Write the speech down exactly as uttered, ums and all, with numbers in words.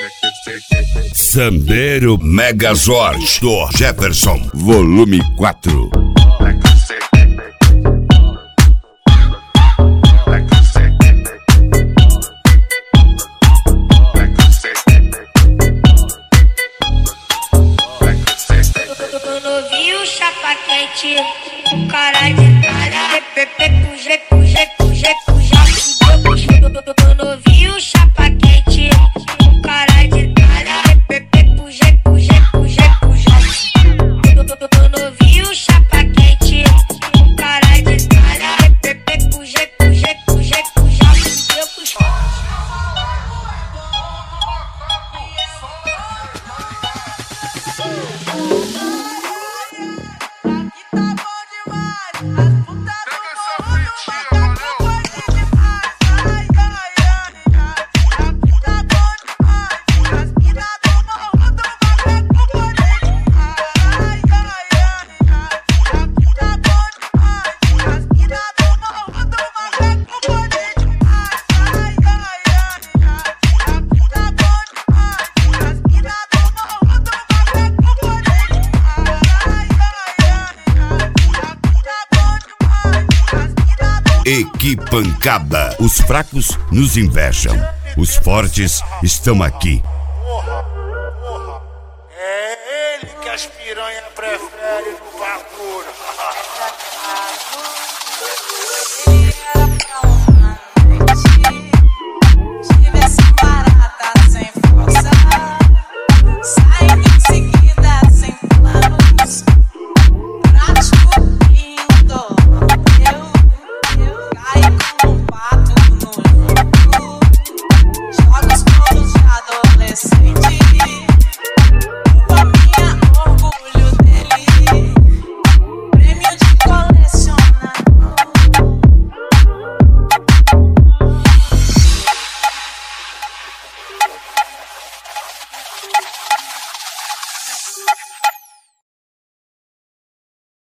Sambeiro Megazord do Jefferson, volume quatro. Novinho, chapa quente, cara de cara, pepe, puje, puje, puje, puje, novinho, chapa quente, cara de cara, pepe, puje, puje, puje, puje, novinho, chapa quente, cara de cara, pepe, puje, puje, puje, puje, E que pancada! Os fracos nos invejam, os fortes estão aqui